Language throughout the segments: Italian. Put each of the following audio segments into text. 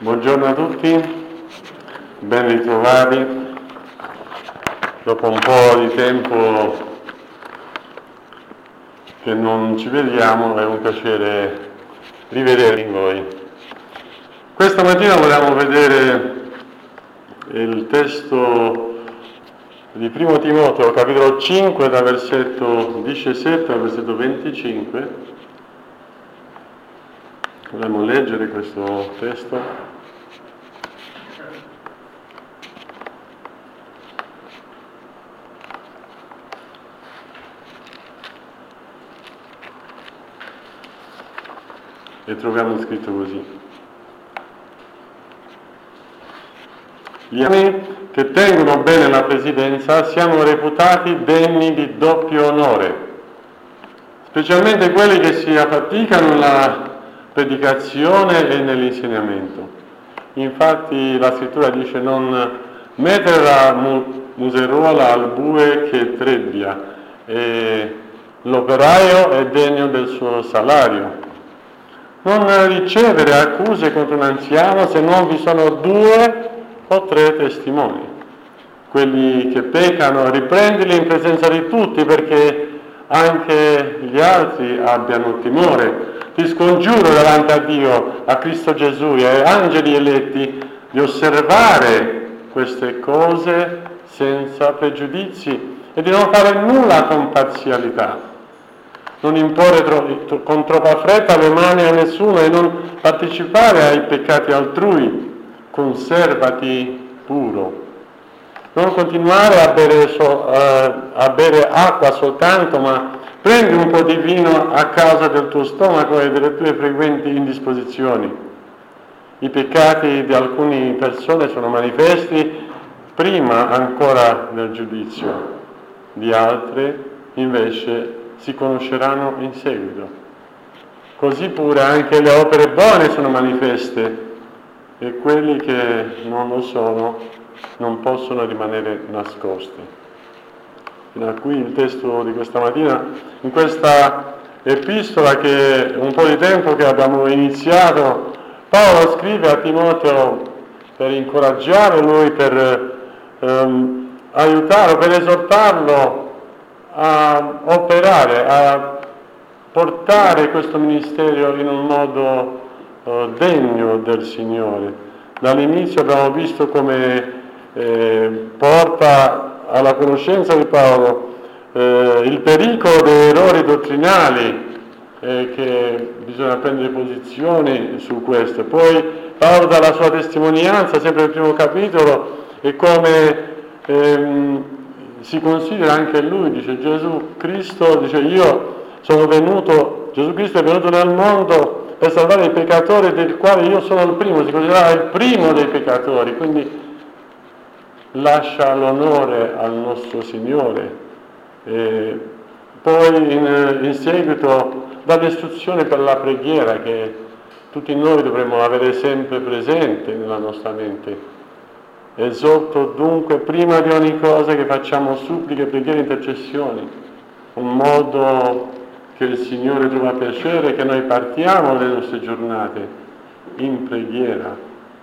Buongiorno a tutti, ben ritrovati. Dopo un po' di tempo che non ci vediamo, è un piacere rivedervi voi. Questa mattina vogliamo vedere il testo di 1 Timoteo, capitolo 5, dal versetto 17 al versetto 25. Vogliamo leggere questo testo. E troviamo scritto così: gli uomini che tengono bene la presidenza siano reputati degni di doppio onore, specialmente quelli che si affaticano nella predicazione e nell'insegnamento. Infatti la scrittura dice: non mettere la museruola al bue che trebbia, e l'operaio è degno del suo salario. Non ricevere accuse contro un anziano se non vi sono 2 o 3 testimoni. Quelli che peccano, riprendili in presenza di tutti, perché anche gli altri abbiano timore. Ti scongiuro davanti a Dio, a Cristo Gesù e ai angeli eletti di osservare queste cose senza pregiudizi e di non fare nulla con parzialità. Non imporre con troppa fretta le mani a nessuno e non partecipare ai peccati altrui. Conservati puro. Non continuare a bere acqua soltanto, ma prendi un po' di vino a causa del tuo stomaco e delle tue frequenti indisposizioni. I peccati di alcune persone sono manifesti prima ancora del giudizio, di altre invece si conosceranno in seguito. Così pure anche le opere buone sono manifeste e quelli che non lo sono non possono rimanere nascosti. Da qui il testo di questa mattina, in questa epistola che un po' di tempo che abbiamo iniziato, Paolo scrive a Timoteo per incoraggiare lui, per aiutarlo, per esortarlo a operare, a portare questo ministero in un modo degno del Signore. Dall'inizio abbiamo visto come porta alla conoscenza di Paolo il pericolo degli errori dottrinali, che bisogna prendere posizioni su questo. Poi Paolo dà la sua testimonianza, sempre nel primo capitolo, e come si considera anche lui, dice Gesù Cristo, dice Gesù Cristo è venuto nel mondo per salvare i peccatori, del quale io sono il primo, si considera il primo dei peccatori, quindi lascia l'onore al nostro Signore. Poi in seguito dà l'istruzione per la preghiera che tutti noi dovremmo avere sempre presente nella nostra mente. Esorto dunque prima di ogni cosa che facciamo suppliche, preghiere e intercessioni, un modo che il Signore trova piacere, che noi partiamo le nostre giornate in preghiera.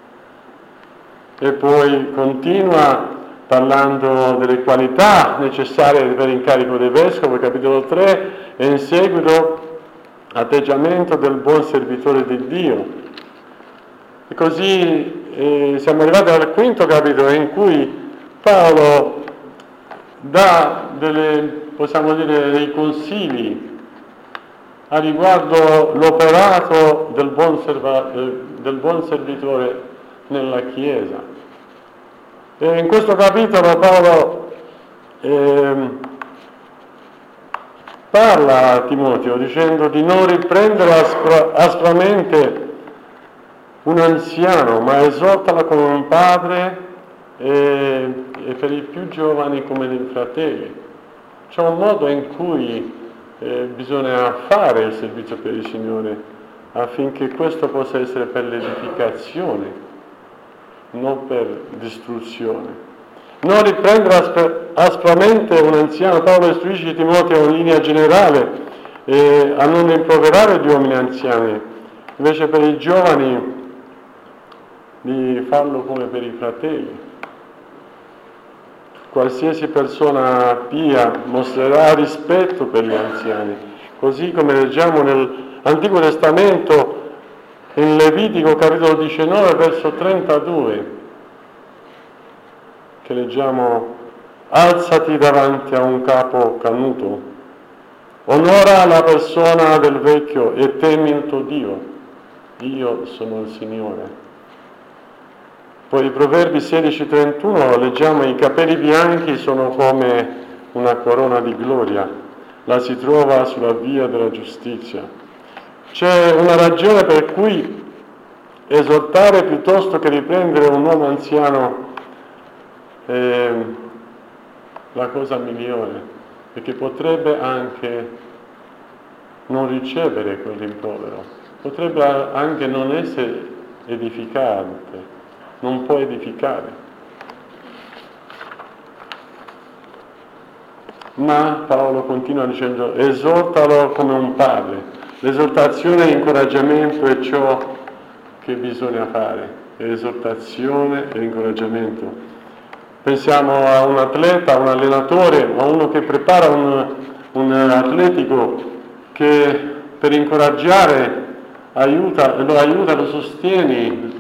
E poi continua parlando delle qualità necessarie per l'incarico del Vescovo, capitolo 3, e in seguito atteggiamento del buon servitore di Dio. E così siamo arrivati al 5° capitolo, in cui Paolo dà dei consigli a riguardo l'operato del buon servitore nella Chiesa. E in questo capitolo Paolo parla a Timoteo dicendo di non riprendere aspramente un anziano, ma esortalo come un padre e per i più giovani come dei fratelli. C'è un modo in cui bisogna fare il servizio per il Signore affinché questo possa essere per l'edificazione, non per distruzione. Non riprendere aspramente un anziano. Paolo istruisce Timoteo in linea generale a non rimproverare gli uomini anziani. Invece per i giovani di farlo come per i fratelli. Qualsiasi persona pia mostrerà rispetto per gli anziani, così come leggiamo nell'Antico Testamento in Levitico capitolo 19 verso 32, che leggiamo: alzati davanti a un capo canuto, onora la persona del vecchio e temi il tuo Dio, io sono il Signore. Poi i Proverbi 16:31 leggiamo: i capelli bianchi sono come una corona di gloria, la si trova sulla via della giustizia. C'è una ragione per cui esortare piuttosto che riprendere un uomo anziano è la cosa migliore, perché potrebbe anche non ricevere quel rimprovero, potrebbe anche non essere edificante, non può edificare. Ma Paolo continua dicendo: esortalo come un padre. L'esortazione e l'incoraggiamento è ciò che bisogna fare, esortazione e incoraggiamento. Pensiamo a un atleta, a un allenatore, a uno che prepara un atletico, che per incoraggiare lo aiuta, lo sostiene,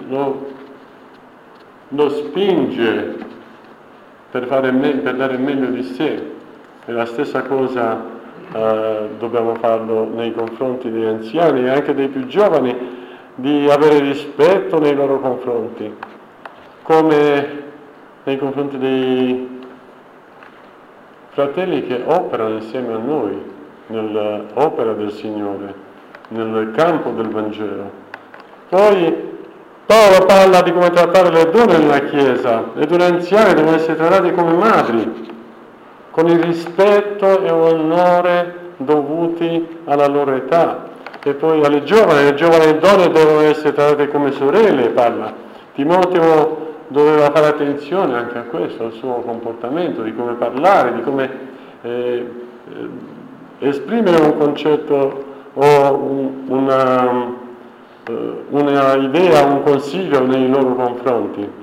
lo spinge per dare il meglio di sé. E la stessa cosa dobbiamo farlo nei confronti degli anziani e anche dei più giovani, di avere rispetto nei loro confronti, come nei confronti dei fratelli che operano insieme a noi nell'opera del Signore, nel campo del Vangelo. Poi Paolo parla di come trattare le donne nella Chiesa. Le donne anziane devono essere trattate come madri, con il rispetto e onore dovuti alla loro età. E poi alle giovani, le giovani donne devono essere trattate come sorelle, parla. Timoteo doveva fare attenzione anche a questo, al suo comportamento, di come parlare, di come esprimere un concetto o una idea, un consiglio nei loro confronti.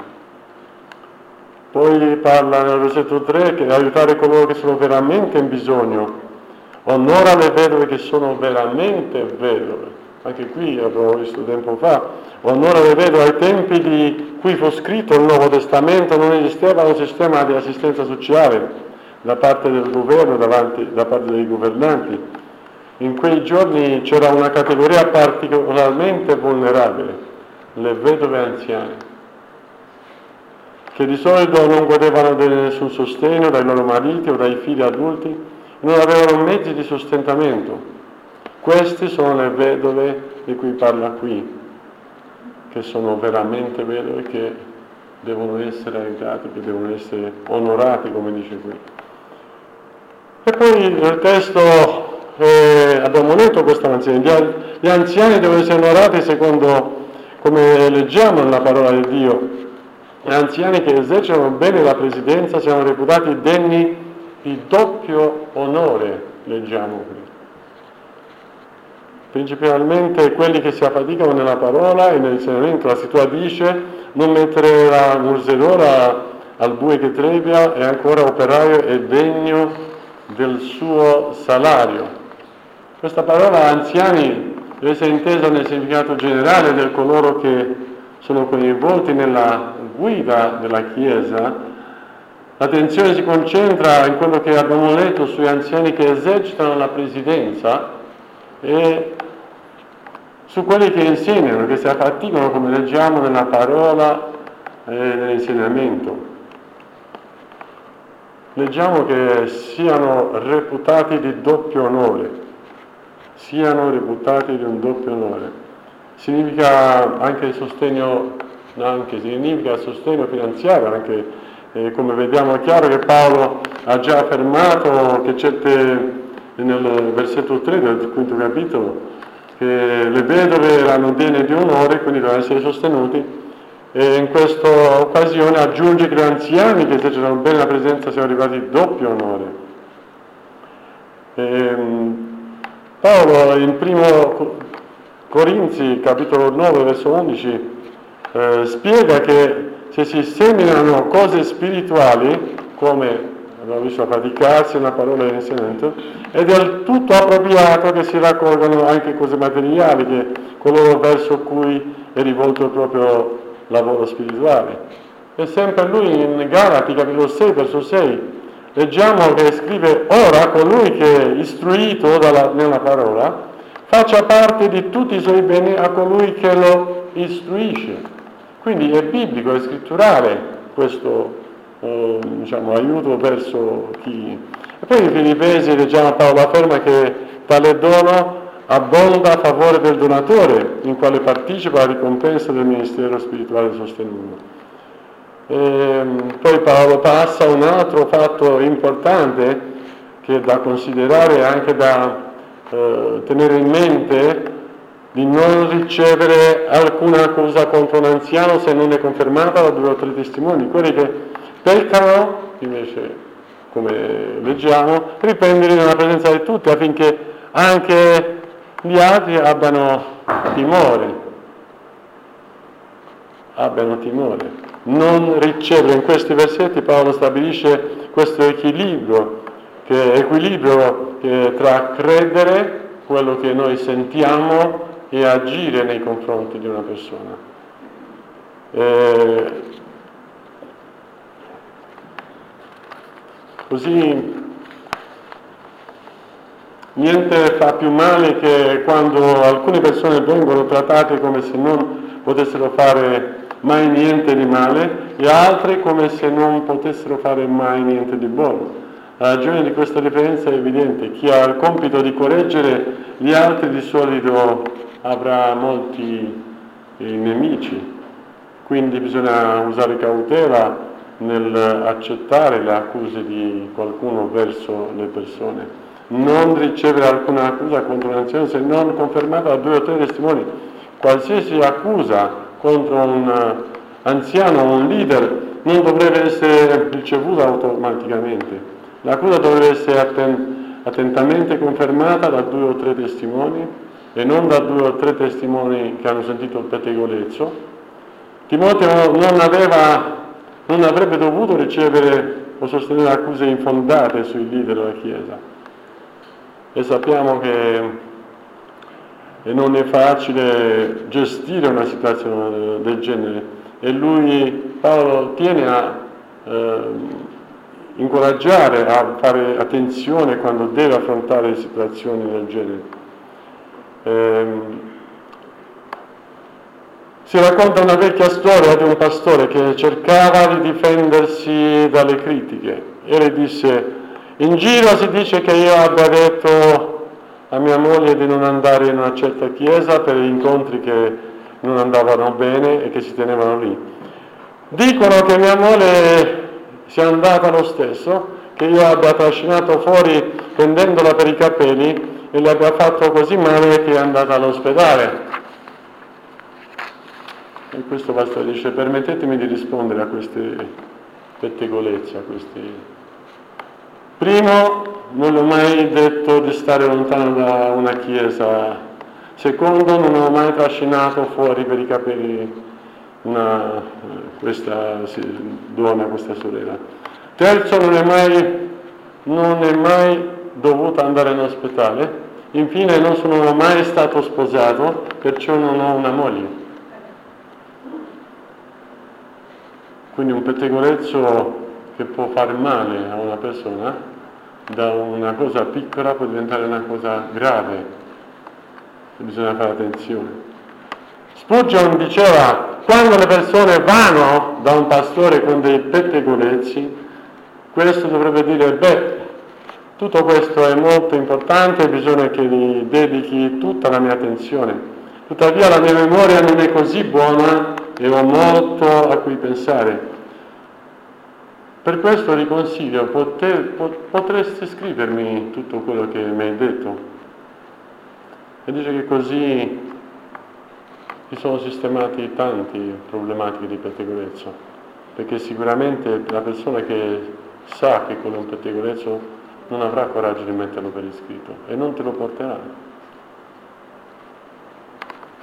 Poi parla nel versetto 3 che aiutare coloro che sono veramente in bisogno, onora le vedove che sono veramente vedove. Anche qui avevo visto tempo fa, onora le vedove. Ai tempi di cui fu scritto il Nuovo Testamento non esisteva un sistema di assistenza sociale da parte del governo, da parte dei governanti. In quei giorni c'era una categoria particolarmente vulnerabile, le vedove anziane, che di solito non godevano di nessun sostegno dai loro mariti o dai figli adulti, non avevano mezzi di sostentamento. Queste sono le vedove di cui parla qui, che sono veramente vedove, che devono essere aiutate, che devono essere onorate, come dice qui. E poi nel testo abbiamo letto questa anziana. Gli anziani devono essere onorati secondo, come leggiamo nella parola di Dio. Gli anziani che esercitano bene la presidenza siano reputati degni di doppio onore, leggiamo qui. Principalmente quelli che si affaticano nella parola e nell'insegnamento. La scrittura dice: non mettere la museruola al bue che trebbia, e ancora operaio è degno del suo salario. Questa parola anziani deve essere intesa nel significato generale di coloro che sono coinvolti nella guida della Chiesa. L'attenzione si concentra in quello che abbiamo letto sugli anziani che esercitano la presidenza e su quelli che insegnano, che si affaticano, come leggiamo nella parola e nell'insegnamento. Leggiamo che siano reputati di doppio onore, siano reputati di un doppio onore. Significa anche sostegno, significa sostegno finanziario, anche come vediamo è chiaro che Paolo ha già affermato che nel versetto 3 del quinto capitolo, che le vedove erano degne di onore, quindi dovevano essere sostenuti, e in questa occasione aggiunge che gli anziani che esercitano bene la presenza siano arrivati di doppio onore. Paolo in primo Corinzi, capitolo 9, verso 11, spiega che se si seminano cose spirituali, come abbiamo visto praticarsi una parola di insegnamento, è del tutto appropriato che si raccolgano anche cose materiali, che coloro verso cui è rivolto il proprio lavoro spirituale. E sempre lui in Galati, capitolo 6, verso 6, leggiamo che scrive: ora colui che è istruito nella parola faccia parte di tutti i suoi beni a colui che lo istruisce. Quindi è biblico, è scritturale questo aiuto verso chi. E poi in Filippesi leggiamo Paolo afferma che tale dono abbonda a favore del donatore, in quale partecipa alla ricompensa del ministero spirituale sostenuto. Poi Paolo passa a un altro fatto importante che è da considerare, anche da tenere in mente, di non ricevere alcuna accusa contro un anziano se non è confermata da 2 o 3 testimoni. Quelli che peccano, invece, come leggiamo, riprendere nella presenza di tutti affinché anche gli altri abbiano timore. Non ricevere. In questi versetti Paolo stabilisce questo equilibrio che tra credere, quello che noi sentiamo, e agire nei confronti di una persona. Così niente fa più male che quando alcune persone vengono trattate come se non potessero fare mai niente di male e altre come se non potessero fare mai niente di buono. La ragione di questa differenza è evidente: chi ha il compito di correggere gli altri di solito avrà molti nemici, quindi bisogna usare cautela nel accettare le accuse di qualcuno verso le persone. Non ricevere alcuna accusa contro un anziano se non confermata da 2 o 3 testimoni. Qualsiasi accusa contro un anziano o un leader non dovrebbe essere ricevuta automaticamente. L'accusa dovrebbe essere attentamente confermata da 2 o 3 testimoni e non da 2 o 3 testimoni che hanno sentito il pettegolezzo. Timoteo non avrebbe dovuto ricevere o sostenere accuse infondate sui leader della Chiesa. E sappiamo che non è facile gestire una situazione del genere. E Paolo, tiene a incoraggiare a fare attenzione quando deve affrontare situazioni del genere. Si racconta una vecchia storia di un pastore che cercava di difendersi dalle critiche e le disse: in giro si dice che io abbia detto a mia moglie di non andare in una certa chiesa per incontri che non andavano bene e che si tenevano lì. Dicono che mia moglie sia andata lo stesso, che io abbia trascinato fuori prendendola per i capelli e le abbia fatto così male che è andata all'ospedale. E questo pastore dice: permettetemi di rispondere a queste pettegolezzi, a questi. Primo, non ho mai detto di stare lontano da una chiesa. Secondo, non ho mai trascinato fuori per i capelli questa donna, questa sorella. Terzo, non è mai dovuta andare in ospedale. Infine, non sono mai stato sposato, perciò non ho una moglie. Quindi un pettegolezzo che può fare male a una persona, da una cosa piccola può diventare una cosa grave, e bisogna fare attenzione. Spurgeon diceva: quando le persone vanno da un pastore con dei pettegolezzi, questo dovrebbe dire: tutto questo è molto importante e bisogna che gli dedichi tutta la mia attenzione. Tuttavia la mia memoria non è così buona e ho molto a cui pensare. Per questo vi consiglio, potreste scrivermi tutto quello che mi hai detto. E dice che così si sono sistemati tanti problematiche di pettegolezzo, perché sicuramente la persona che sa che quello è un pettegolezzo non avrà coraggio di metterlo per iscritto e non te lo porterà.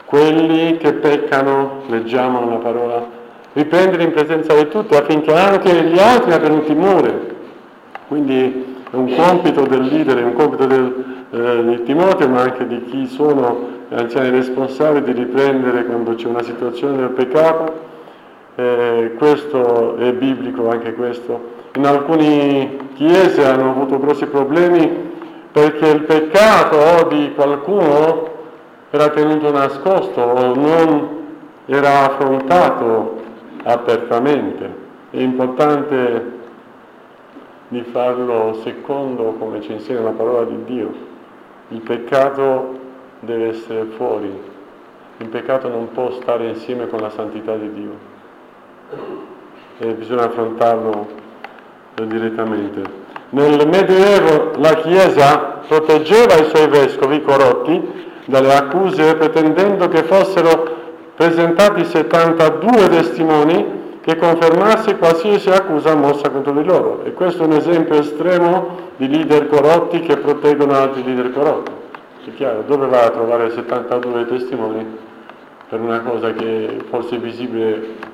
quelli che peccano, leggiamo una parola, riprendere in presenza di tutti affinché anche gli altri abbiano timore. Quindi è un compito del leader, è un compito di Timoteo, ma anche di chi sono gli anziani responsabili, di riprendere quando c'è una situazione del peccato. Questo è biblico, anche questo. In alcune chiese hanno avuto grossi problemi perché il peccato di qualcuno era tenuto nascosto o non era affrontato apertamente. È importante di farlo secondo come ci insegna la parola di Dio. Il peccato deve essere fuori, il peccato non può stare insieme con la santità di Dio e bisogna affrontarlo direttamente. Nel Medioevo la Chiesa proteggeva i suoi vescovi corrotti dalle accuse pretendendo che fossero presentati 72 testimoni che confermasse qualsiasi accusa mossa contro di loro. E questo è un esempio estremo di leader corrotti che proteggono altri leader corrotti. È chiaro, dove va a trovare 72 testimoni per una cosa che forse è visibile?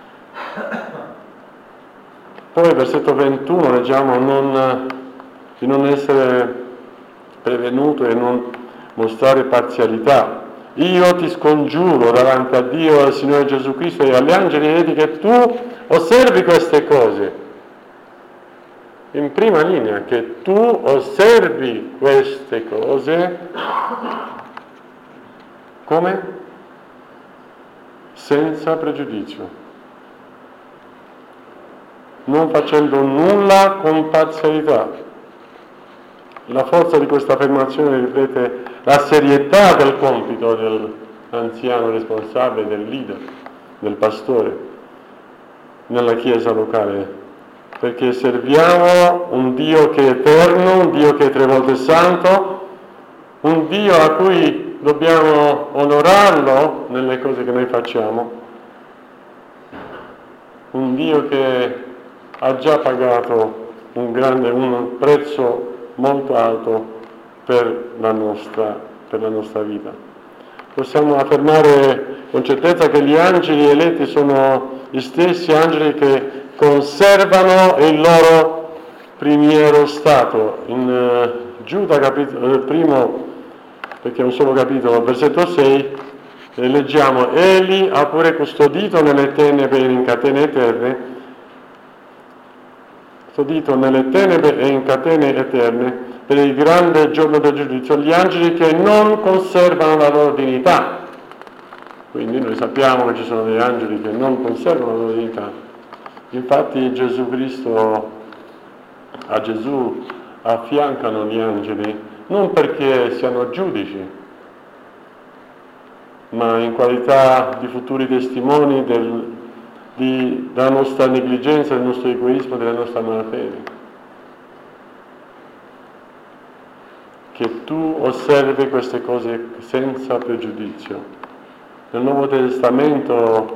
Poi versetto 21 leggiamo di non essere prevenuto e non mostrare parzialità. Io ti scongiuro davanti a Dio, al Signore Gesù Cristo e agli angeli e vedi che tu osservi queste cose. In prima linea, che tu osservi queste cose come? Senza pregiudizio. Non facendo nulla con parzialità. La forza di questa affermazione riflette la serietà del compito dell'anziano responsabile, del leader, del pastore nella chiesa locale, perché serviamo un Dio che è eterno, un Dio che è 3 volte santo, un Dio a cui dobbiamo onorarlo nelle cose che noi facciamo, un Dio che ha già pagato un prezzo molto alto per la nostra vita. Possiamo affermare con certezza che gli angeli eletti sono gli stessi angeli che conservano il loro primiero stato. In Giuda, primo, perché è un solo capitolo, versetto 6, leggiamo: Egli ha pure custodito nelle tenebre e in catene eterne, e in catene eterne per il grande giorno del giudizio gli angeli che non conservano la loro dignità. Quindi noi sappiamo che ci sono degli angeli che non conservano la loro dignità. Infatti a Gesù affiancano gli angeli non perché siano giudici, ma in qualità di futuri testimoni della nostra negligenza, del nostro egoismo, della nostra malafede. Che tu osservi queste cose senza pregiudizio. Nel Nuovo Testamento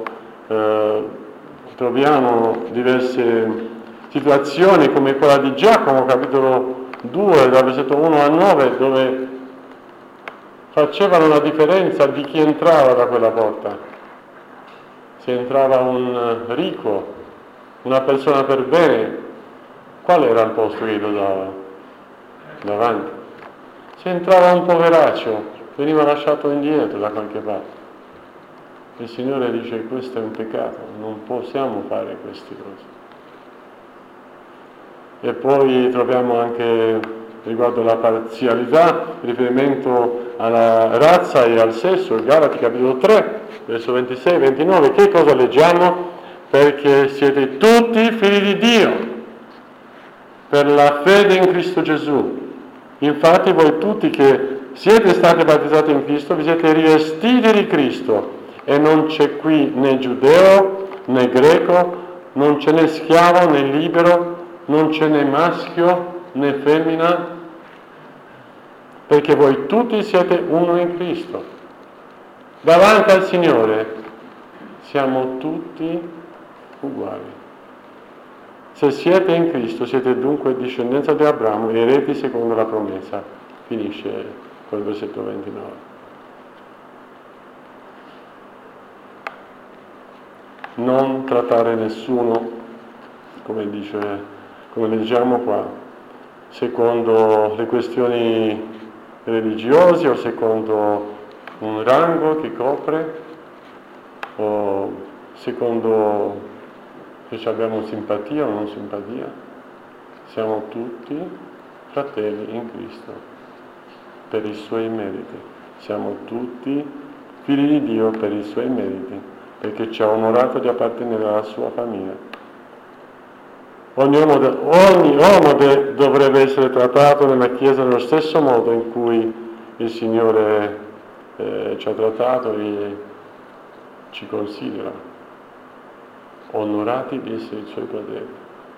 troviamo diverse situazioni come quella di Giacomo, capitolo 2, dal versetto 1 a 9, dove facevano la differenza di chi entrava da quella porta. Se entrava un ricco, una persona per bene, qual era il posto che lo dava? Davanti. Se entrava un poveraccio, veniva lasciato indietro da qualche parte. Il Signore dice: questo è un peccato, non possiamo fare queste cose. E poi troviamo anche riguardo alla parzialità, riferimento alla razza e al sesso, Galati capitolo 3, verso 26 e 29, che cosa leggiamo? Perché siete tutti figli di Dio, per la fede in Cristo Gesù. Infatti voi tutti che siete stati battezzati in Cristo, vi siete rivestiti di Cristo, e non c'è qui né giudeo né greco, non c'è né schiavo né libero, non c'è né maschio né femmina, perché voi tutti siete uno in Cristo. Davanti al Signore siamo tutti uguali. Se siete in Cristo, siete dunque discendenza di Abramo, eredi secondo la promessa. Finisce quel versetto 29. non trattare nessuno, come leggiamo qua, secondo le questioni religiose o secondo un rango che copre o secondo se abbiamo simpatia o non simpatia. Siamo tutti fratelli in Cristo per i Suoi meriti. Siamo tutti figli di Dio per i Suoi meriti, perché ci ha onorato di appartenere alla Sua famiglia. Ogni uomo dovrebbe essere trattato nella Chiesa nello stesso modo in cui il Signore ci ha trattato e ci considera, onorati di essere i Suoi fratelli.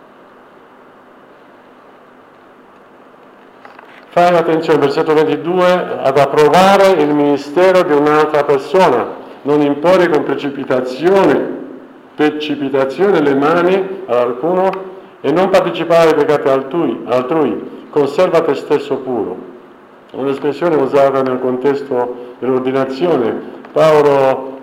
Fai attenzione, versetto 22, ad approvare il ministero di un'altra persona, non imporre con precipitazione le mani ad alcuno e non partecipare ai peccati altrui, conserva te stesso puro. Un'espressione usata nel contesto dell'ordinazione. Paolo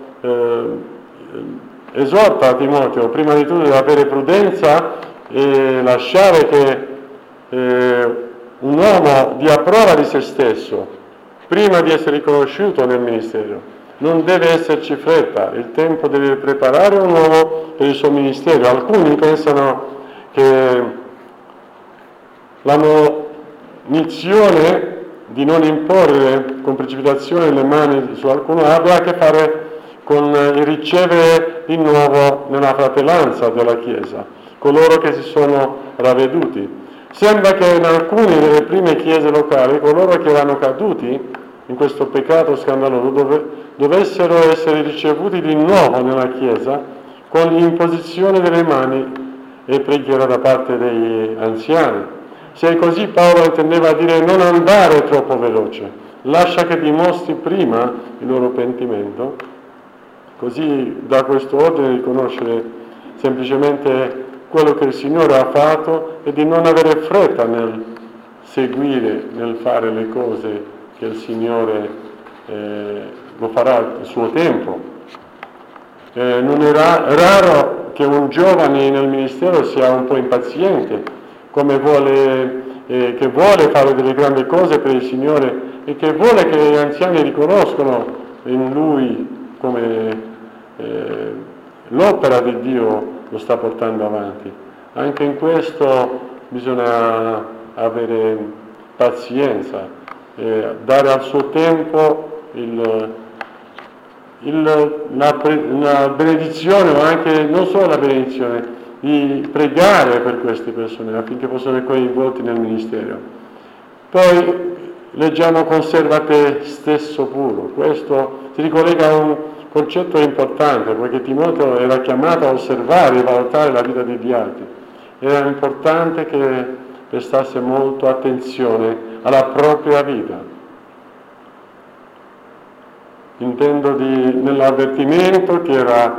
esorta a Timoteo prima di tutto ad avere prudenza e lasciare che un uomo dia prova di se stesso prima di essere riconosciuto nel ministero. Non deve esserci fretta, il tempo deve preparare un uomo per il suo ministero. Alcuni pensano che la munizione di non imporre con precipitazione le mani su alcuno abbia a che fare con il ricevere di nuovo nella fratellanza della Chiesa coloro che si sono ravveduti. Sembra che in alcune delle prime chiese locali coloro che erano caduti in questo peccato scandaloso dovessero essere ricevuti di nuovo nella Chiesa con l'imposizione delle mani e preghiera da parte degli anziani. Se è così, Paolo intendeva dire non andare troppo veloce, lascia che dimostri prima il loro pentimento, così da questo ordine riconoscere semplicemente quello che il Signore ha fatto e di non avere fretta nel seguire, nel fare le cose che il Signore lo farà al suo tempo. Non è raro che un giovane nel ministero sia un po' impaziente, che vuole fare delle grandi cose per il Signore e che vuole che gli anziani riconoscano in lui come l'opera di Dio lo sta portando avanti. Anche in questo bisogna avere pazienza, dare al suo tempo la benedizione, o anche non solo la benedizione, di pregare per queste persone affinché possano essere coinvolti nel ministero. Poi leggiamo conserva te stesso puro. Questo si ricollega a un concetto importante, perché Timoteo era chiamato a osservare e valutare la vita degli altri. Era importante che prestasse molto attenzione alla propria vita. Intendo nell'avvertimento che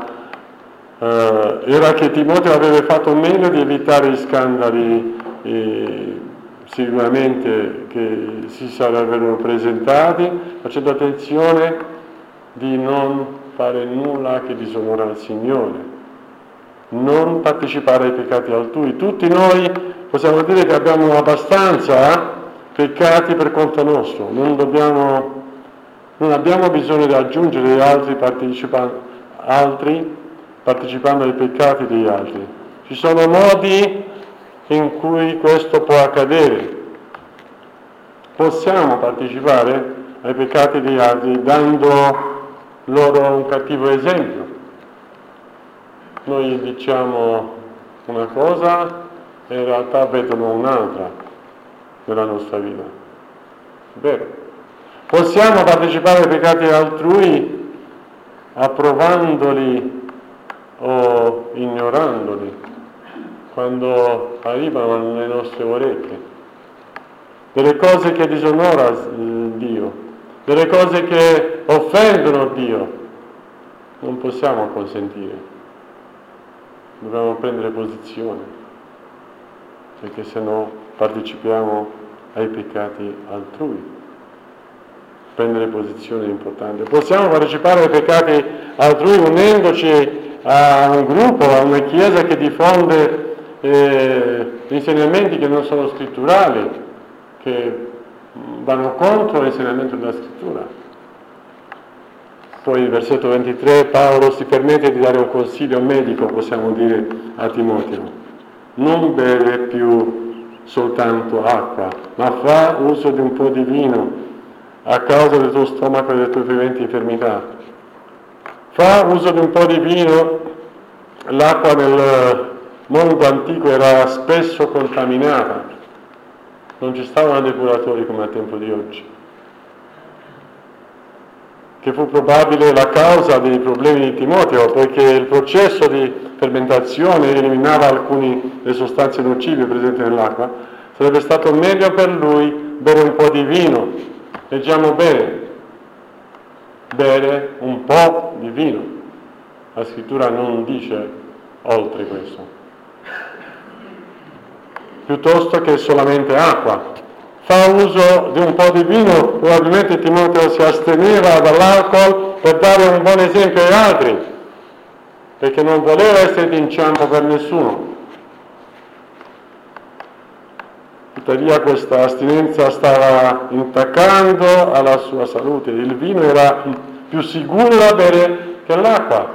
era che Timoteo aveva fatto meglio di evitare gli scandali sicuramente che si sarebbero presentati, facendo attenzione di non fare nulla che disonora il Signore, non partecipare ai peccati altrui. Tutti noi possiamo dire che abbiamo abbastanza peccati per conto nostro, non abbiamo bisogno di aggiungere altri partecipando ai peccati degli altri. Ci sono modi in cui questo può accadere. Possiamo partecipare ai peccati degli altri dando loro un cattivo esempio. Noi diciamo una cosa e in realtà vedono un'altra nella nostra vita. Vero? Possiamo partecipare ai peccati altrui approvandoli o ignorandoli quando arrivano nelle nostre orecchie. Delle cose che disonorano Dio, delle cose che offendono Dio, non possiamo consentire. Dobbiamo prendere posizione, perché se no partecipiamo ai peccati altrui. Prendere posizione è importante. Possiamo partecipare ai peccati altrui unendoci a un gruppo, a una chiesa che diffonde insegnamenti che non sono scritturali, che vanno contro l'insegnamento della scrittura. Poi il versetto 23 Paolo si permette di dare un consiglio medico, possiamo dire, a Timoteo: non bere più soltanto acqua, ma fa uso di un po' di vino a causa del tuo stomaco e delle tue frequenti infermità. Fa uso di un po' di vino. L'acqua nel mondo antico era spesso contaminata, non ci stavano depuratori come al tempo di oggi, che fu probabile la causa dei problemi di Timoteo, poiché il processo di fermentazione eliminava alcune delle sostanze nocive presenti nell'acqua. Sarebbe stato meglio per lui bere un po' di vino. Leggiamo bene: bere un po' di vino. La scrittura non dice oltre questo. Piuttosto che solamente acqua. Fa uso di un po' di vino, probabilmente Timoteo si asteneva dall'alcol per dare un buon esempio agli altri, perché non voleva essere d'inciampo per nessuno. Tuttavia questa astinenza stava intaccando alla sua salute. Il vino era più sicuro da bere che l'acqua.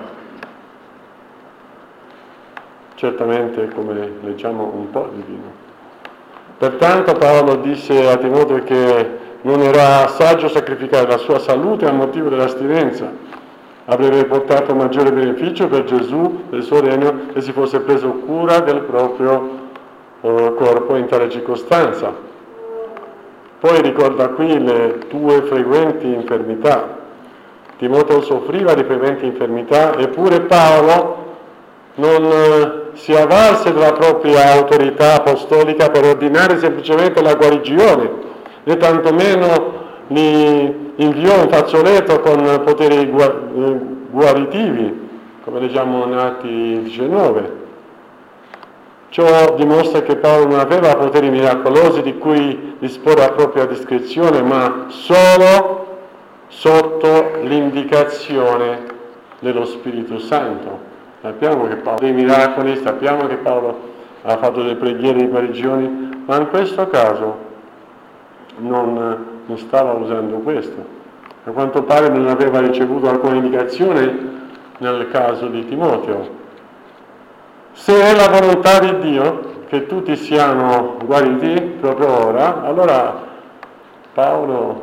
Certamente, come leggiamo, un po' di vino. Pertanto Paolo disse a Timoteo che non era saggio sacrificare la sua salute a motivo dell'astinenza. Avrebbe portato maggiore beneficio per Gesù, del suo regno, se si fosse preso cura del proprio corpo in tale circostanza. Poi ricorda qui le tue frequenti infermità. Timoteo soffriva di frequenti infermità, eppure Paolo non si avvalse della propria autorità apostolica per ordinare semplicemente la guarigione, né tantomeno gli inviò un fazzoletto con poteri guaritivi, come leggiamo in Atti 19. Ciò dimostra che Paolo non aveva poteri miracolosi di cui disporre a propria discrezione, ma solo sotto l'indicazione dello Spirito Santo. Sappiamo che Paolo ha dei miracoli, sappiamo che Paolo ha fatto delle preghiere di guarigioni, ma in questo caso non stava usando questo. A quanto pare non aveva ricevuto alcuna indicazione nel caso di Timoteo. Se è la volontà di Dio che tutti siano guariti proprio ora, allora Paolo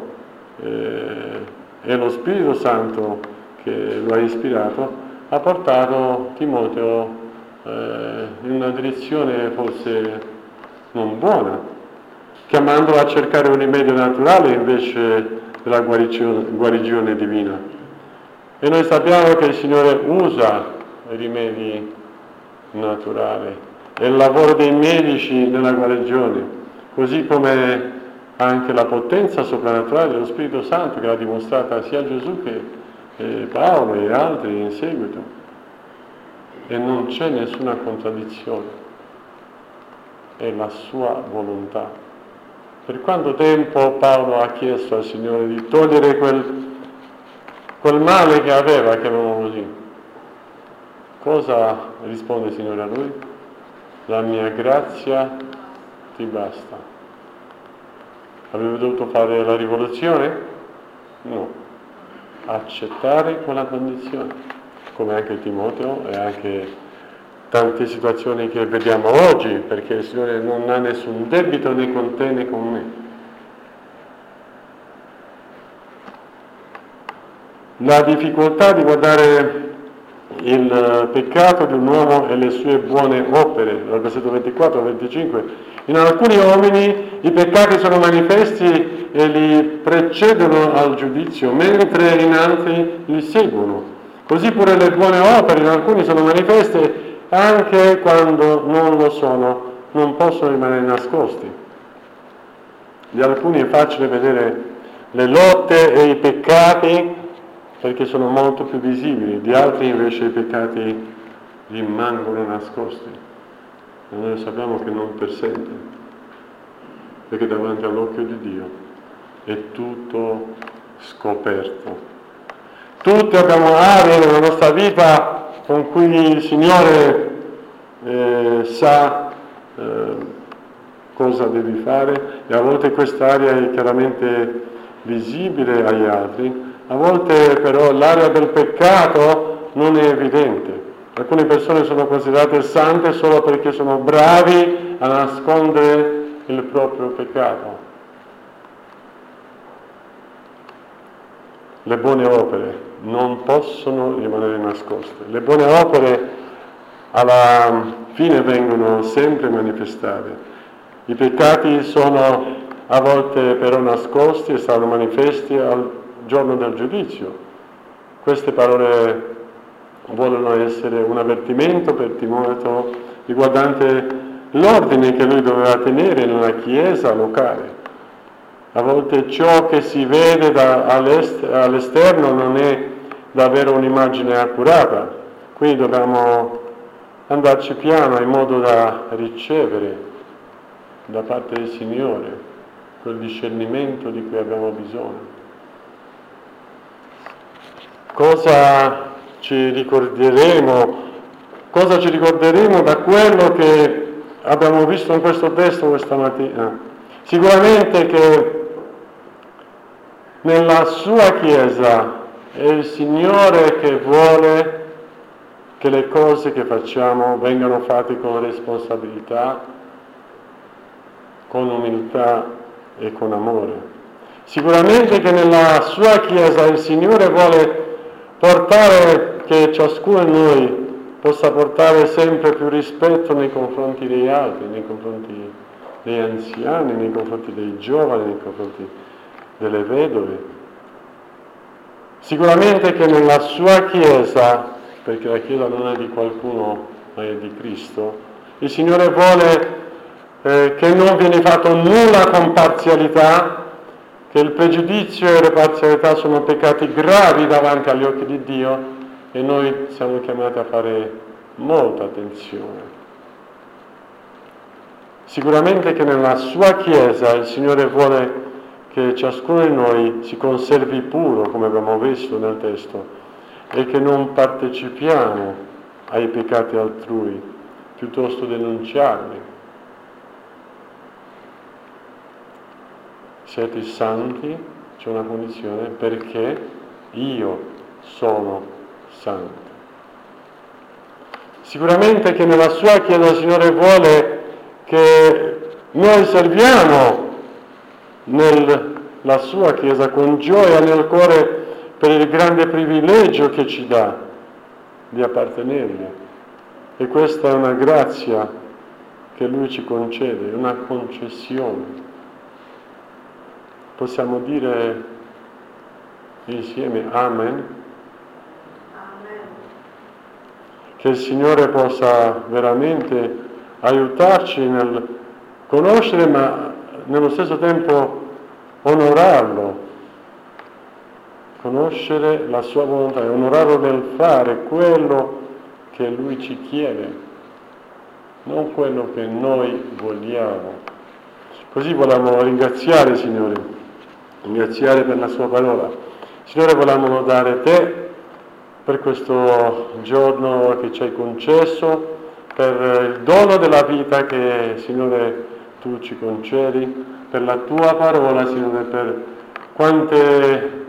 e lo Spirito Santo che lo ha ispirato ha portato Timoteo in una direzione forse non buona, chiamandolo a cercare un rimedio naturale invece della guarigione divina. E noi sappiamo che il Signore usa i rimedi naturali e il lavoro dei medici nella guarigione, così come anche la potenza soprannaturale dello Spirito Santo che l'ha dimostrata sia Gesù che Paolo e altri in seguito, e non c'è nessuna contraddizione, è la sua volontà. Per quanto tempo Paolo ha chiesto al Signore di togliere quel male che aveva, chiamiamolo così? Cosa risponde il Signore a lui? La mia grazia ti basta. Avrebbe dovuto fare la rivoluzione? No. Accettare quella condizione, come anche Timoteo e anche tante situazioni che vediamo oggi, perché il Signore non ha nessun debito né con te né con me. La difficoltà di guardare il peccato di un uomo e le sue buone opere, dal versetto 24 al 25. In alcuni uomini i peccati sono manifesti e li precedono al giudizio, mentre in altri li seguono. Così pure le buone opere in alcuni sono manifeste anche quando non lo sono, non possono rimanere nascosti. Di alcuni è facile vedere le lotte e i peccati perché sono molto più visibili, di altri invece i peccati rimangono nascosti. E noi sappiamo che non per sempre, perché davanti all'occhio di Dio è tutto scoperto. Tutti abbiamo aree nella nostra vita con cui il Signore sa cosa devi fare, e a volte quest'area è chiaramente visibile agli altri, a volte però l'area del peccato non è evidente. Alcune persone sono considerate sante solo perché sono bravi a nascondere il proprio peccato. Le buone opere non possono rimanere nascoste. Le buone opere alla fine vengono sempre manifestate. I peccati sono a volte però nascosti e saranno manifesti al giorno del giudizio. Queste parole vogliono essere un avvertimento per Timoteo riguardante l'ordine che lui doveva tenere nella chiesa locale. A volte ciò che si vede all'esterno non è davvero un'immagine accurata, quindi dobbiamo andarci piano in modo da ricevere da parte del Signore quel discernimento di cui abbiamo bisogno. Cosa ci ricorderemo da quello che abbiamo visto in questo testo questa mattina? Sicuramente che nella sua Chiesa è il Signore che vuole che le cose che facciamo vengano fatte con responsabilità, con umiltà e con amore. Sicuramente che nella sua Chiesa il Signore vuole portare, che ciascuno di noi possa portare sempre più rispetto nei confronti degli altri, nei confronti degli anziani, nei confronti dei giovani, nei confronti delle vedove. Sicuramente che nella sua Chiesa, perché la Chiesa non è di qualcuno ma è di Cristo, il Signore vuole che non viene fatto nulla con parzialità, che il pregiudizio e la parzialità sono peccati gravi davanti agli occhi di Dio e noi siamo chiamati a fare molta attenzione. Sicuramente che nella sua Chiesa il Signore vuole che ciascuno di noi si conservi puro, come abbiamo visto nel testo, e che non partecipiamo ai peccati altrui, piuttosto denunciarli. Siete santi, c'è una condizione, perché io sono santo. Sicuramente che nella sua Chiesa il Signore vuole che noi serviamo nella sua Chiesa con gioia nel cuore per il grande privilegio che ci dà di appartenergli. E questa è una grazia che Lui ci concede, una concessione. Possiamo dire insieme Amen? Amen. Che il Signore possa veramente aiutarci nel conoscere, ma nello stesso tempo onorarlo, conoscere la sua volontà e onorarlo nel fare quello che Lui ci chiede, non quello che noi vogliamo. Così vogliamo ringraziare il Signore, ringraziare per la sua parola. Signore, vogliamo lodare Te per questo giorno che ci hai concesso, per il dono della vita che, Signore, Tu ci concedi, per la Tua parola, Signore, per quante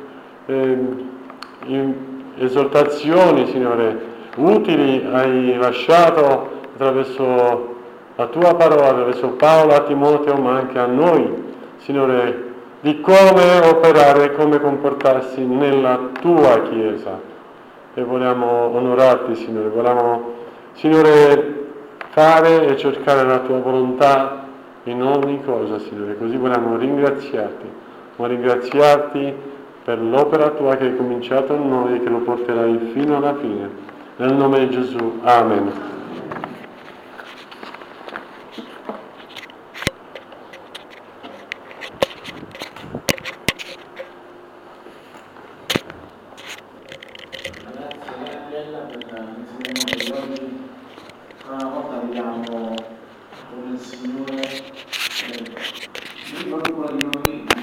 esortazioni, Signore, utili hai lasciato attraverso la Tua parola, attraverso Paolo a Timoteo, ma anche a noi, Signore, di come operare, come comportarsi nella Tua Chiesa. E vogliamo onorarti, Signore, vogliamo, Signore, fare e cercare la Tua volontà in ogni cosa, Signore. Così vogliamo ringraziarti per l'opera Tua che hai cominciato in noi e che lo porterai fino alla fine. Nel nome di Gesù. Amen.